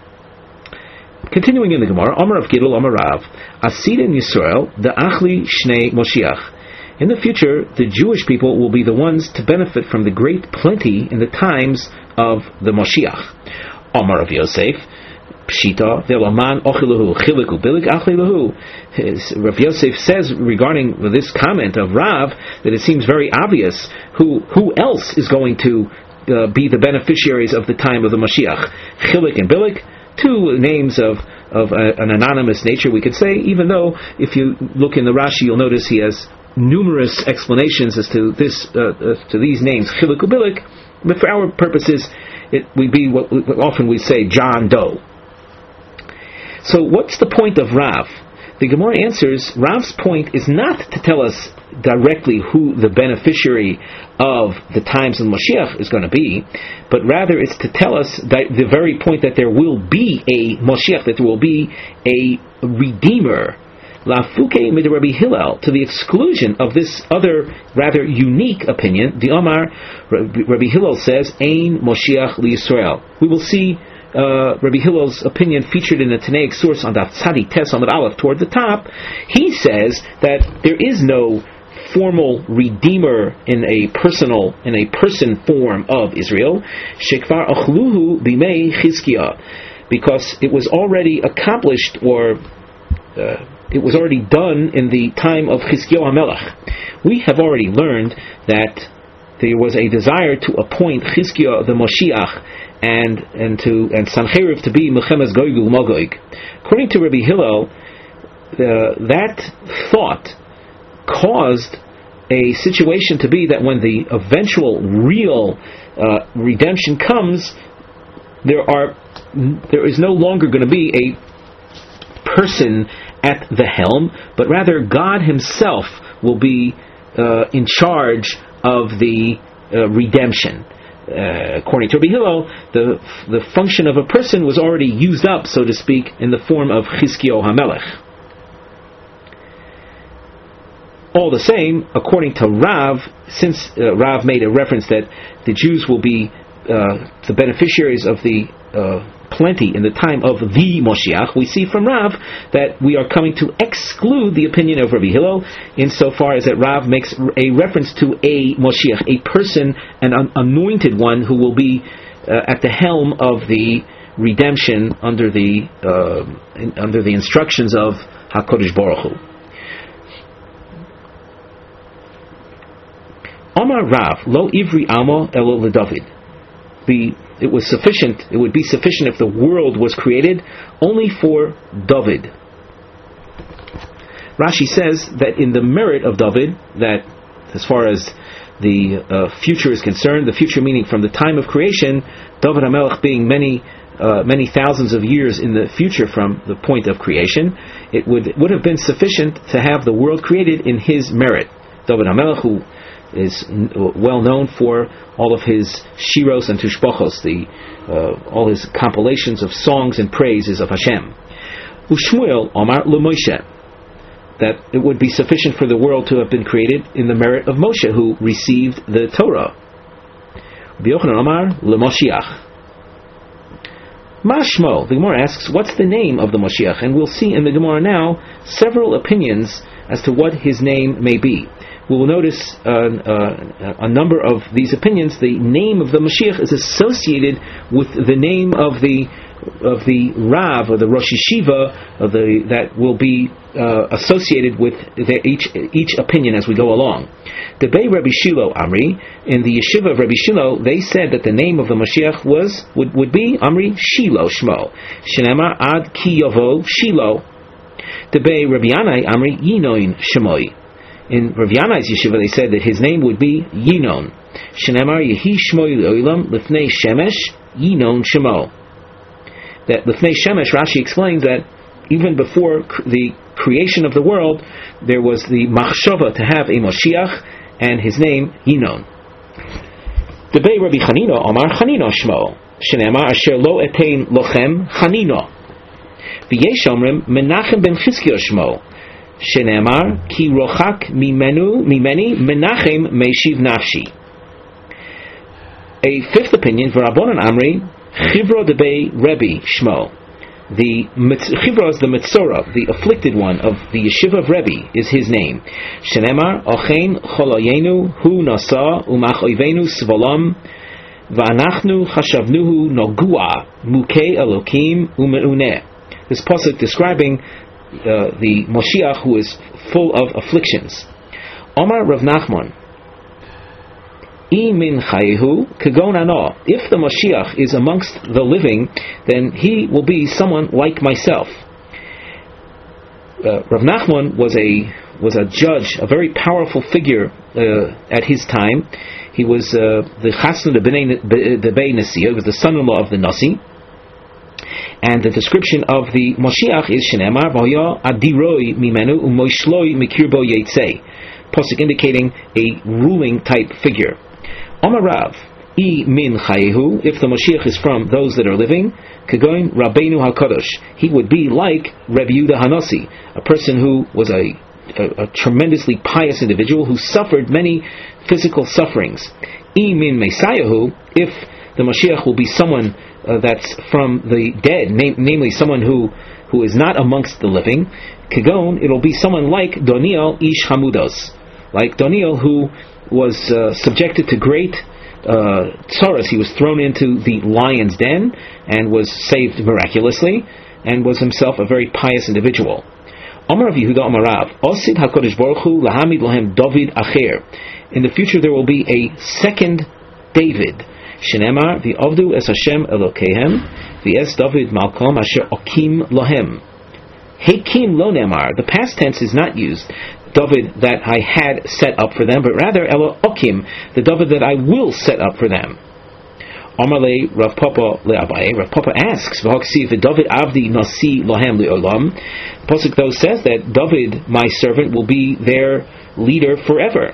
Continuing in the Gemara, Amar of Gidol, Amar Rav, Asid in Yisrael, the Achli Shnei Moshiach. In the future, the Jewish people will be the ones to benefit from the great plenty in the times of the Moshiach. Amar of Yosef, Pshita, Ve'laman Ochilahu, Chiliku, Bilik Achlilahu. Rav Yosef says regarding this comment of Rav that it seems very obvious who else is going to be the beneficiaries of the time of the Moshiach. Chilik and Bilik, two names of an anonymous nature, we could say, even though if you look in the Rashi, you'll notice he has numerous explanations as to this to these names, Chiluk Ubilik, but for our purposes, it would be what often we say, John Doe. So what's the point of Rav? The Gemara answers, Rav's point is not to tell us directly who the beneficiary of the times of Moshiach is going to be, but rather it's to tell us that the very point that there will be a Moshiach, that there will be a Redeemer, Lafuke mid Rabbi Hillel, to the exclusion of this other rather unique opinion. The Omar, Rabbi Hillel says, Ein Moshiach liYisrael. We will see Rabbi Hillel's opinion featured in the Tanaic source on Daf Tzadi Tes Amud Aleph toward the top. He says that there is no formal redeemer in a person form of Israel, Shekvar Achluhu Bimei Chizkiah, because it was already accomplished, or it was already done in the time of Chizkiah HaMelech. We have already learned that there was a desire to appoint Chizkiah the Moshiach and Sancheriv to be Melchemes Gog U'Magog. According to Rabbi Hillel, that thought caused a situation to be that when the eventual real redemption comes, there is no longer going to be a person at the helm, but rather God Himself will be in charge of the redemption. According to Rabbi Hillel, the function of a person was already used up, so to speak, in the form of Chizkiah HaMelech. All the same, according to Rav, since Rav made a reference that the Jews will be the beneficiaries of the plenty in the time of the Moshiach, we see from Rav that we are coming to exclude the opinion of Rabbi Hillel insofar as that Rav makes a reference to a Moshiach, a person, an anointed one who will be at the helm of the redemption under the instructions of HaKadosh Baruch Hu. Omar Rav, lo ivri amo elo leDavid. The it was sufficient. It would be sufficient if the world was created only for David. Rashi says that in the merit of David, that as far as the future is concerned, the future meaning from the time of creation, David HaMelech being many thousands of years in the future from the point of creation, it would have been sufficient to have the world created in his merit. David HaMelech, who is well known for all of his shiros and tushbachos, all his compilations of songs and praises of Hashem. Ushmuel Omar LeMoshe, that it would be sufficient for the world to have been created in the merit of Moshe, who received the Torah. B'Yochanan Omar LeMoshiach. Mashmo, the Gemara asks, what's the name of the Moshiach? And we'll see in the Gemara now several opinions as to what his name may be. We will notice a number of these opinions. The name of the Mashiach is associated with the name of the Rav, or the Rosh Yeshiva, that will be associated with each opinion as we go along. The Bei Rabbi Shilo Amri, in the yeshiva of Rabbi Shilo, they said that the name of the Mashiach would be Amri Shilo Shmo. Shenema Ad Ki Yavo Shilo. The Bei Rabbi Yanai Amri Yinoin Shemoi. In Rav Yanai's yeshiva, they said that his name would be Yinon. Shenemar Yehi Shmoi Le'olam Lifnei Shemesh Yinon Shemo. That Lifnei Shemesh, Rashi explains that even before the creation of the world, there was the machshava to have a Moshiach, and his name Yinon. The Bei Rabbi Chanino Omar Chanino Shmo. Shenemar Asher Lo Etein Lochem Chanino. V'yesh Omrim Menachem Ben Chizkiah Shmo. Shenemar ki rochak mimeni menachem meishiv nafshi. A fifth opinion, V'Rabbanan Amri Chivro debei Rebbe Shmo. The Chivro is the Metzora, the afflicted one of the yeshiva of Rebbe, is his name. Shenemar ochein cholayenu hu nasa umachoivenu svalam va'anachnu chashavnuhu nogua mukei elokim umeuneh. This pasuk describing the Moshiach who is full of afflictions. Omar Rav Nachman, I min chayehu kagon ano. If the Moshiach is amongst the living, then he will be someone like myself. Rav Nachman was a judge, a very powerful figure at his time. He was the chasna de Bnei Nasiya, was the son-in-law of the Nasi. And the description of the Moshiach is Shenemar V'hoya adiroi mimenu u'moishloi mikirbo yetzei, pasuk indicating a ruling type figure. Omar Rav, I min chayehu, if the Moshiach is from those that are living, kagoin Rabbeinu HaKadosh, he would be like Rabbi Yehuda Hanasi, a person who was a tremendously pious individual who suffered many physical sufferings. I min Mesayahu, if the Moshiach will be someone that's from the dead, namely someone who is not amongst the living, Kagon, it'll be someone like Doniel Ish Hamudos, like Doniel, who was subjected to great tsaras. He was thrown into the lion's den and was saved miraculously, and was himself a very pious individual. Amar Rav Yehuda Amar Rav, Osid HaKadosh Baruch Hu Lahamid Lohem David Acher. In the future there will be a second David. Shenemar v'Avdu es Hashem Elokehem v'es David Malkom Asher Okim Lohem. Hekim lo nemar. The past tense is not used. David that I had set up for them, but rather Elo Okim, the David that I will set up for them. Amalei Rav Papa le'Abaye. Rav Papa asks, "V'hoksiv David Avdi Nasi Lohem le'Olam." Pasuk though says that David, my servant, will be their leader forever.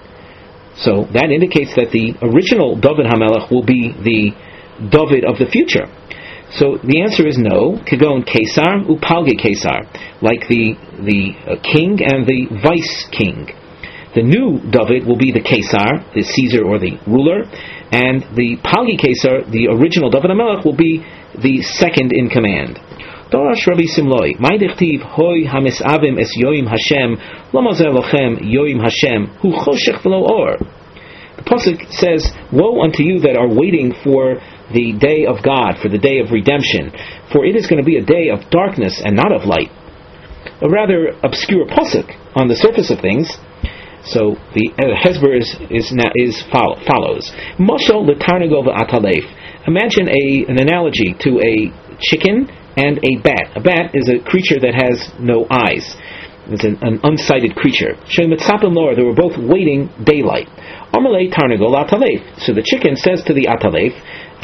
So that indicates that the original David HaMelech will be the David of the future. So the answer is no. Kagon Kesar upalge Kesar, like the king and the vice king. The new David will be the Kesar, the Caesar or the ruler, and the Palgi Kesar, the original David HaMelech, will be the second in command. Dorash Rabbi Simloi, my dichtiv hoy hamisavim es yoim Hashem, lamazer lochem yoim Hashem, hu choshech v'lo or. The pasuk says, "Woe unto you that are waiting for the day of God, for the day of redemption, for it is going to be a day of darkness and not of light." A rather obscure pasuk on the surface of things. So the hesber follows. Moshel l'tarnagol v'atalef. Imagine an analogy to a chicken and a bat. A bat is a creature that has no eyes. It's an unsighted creature. They were both waiting daylight. Amalei tarnagol atalef. So the chicken says to the atalef,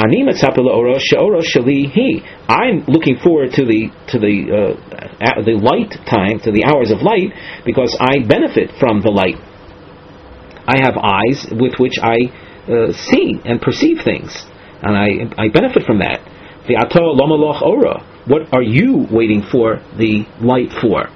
I'm looking forward to the light time, to the hours of light, because I benefit from the light. I have eyes with which I see and perceive things, and I benefit from that. The ato lomaloch ora. What are you waiting for the light for?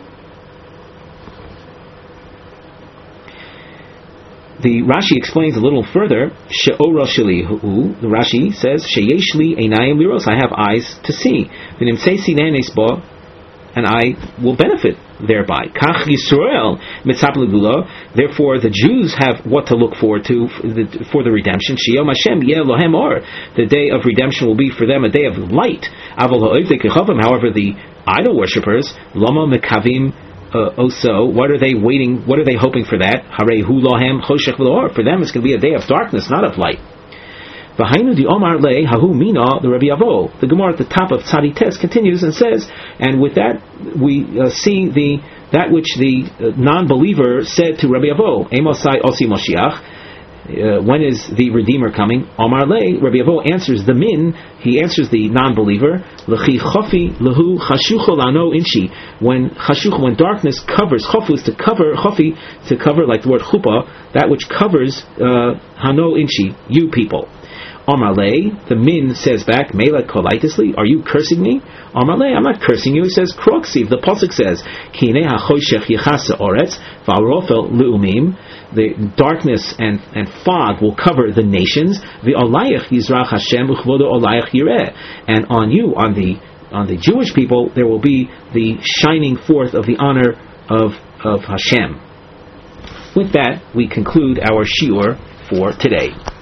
The Rashi explains a little further. She'ora sheli hu. The Rashi says, "Sheyesh li einayim liros." I have eyes to see. V'nimtzei sinenes bo, and I will benefit thereby. Kach Yisrael mitzap legula. Therefore, the Jews have what to look forward to for the redemption. Sheyom Hashem yeh lohem or. The day of redemption will be for them a day of light. Aval ha'oivdei kechavim. However, the idol worshippers, lama mekavim. Also, what are they waiting? What are they hoping for that? Harei hu lohem choshech v'lo'or. For them, it's going to be a day of darkness, not of light. V'hainu di omar le hahu mina the Rabbi Avo. The Gemara at the top of Tzadi Tes continues and says, and with that we see that which the non-believer said to Rabbi Avo, Emosai osi Moshiach. When is the Redeemer coming? Omar le, Rabbi Avo answers the min. He answers the non-believer. L'chi chofi lehu chashucho lano inchi. When darkness covers, chofu is to cover, chofi to cover, like the word chuppah, that which covers hano inchi, you people. Omar le, the min says back, Melat kolaitisli, are you cursing me? Omar le, I'm not cursing you. He says, Kroksiv, the Pasuk says, Kinei hachoshech yichasa oretz, v'arofel leumim, the darkness and fog will cover the nations. V'olayach yizrach Hashem uchvodo olayach yireh, and on you, on the Jewish people, there will be the shining forth of the honor of Hashem. With that, we conclude our shiur for today.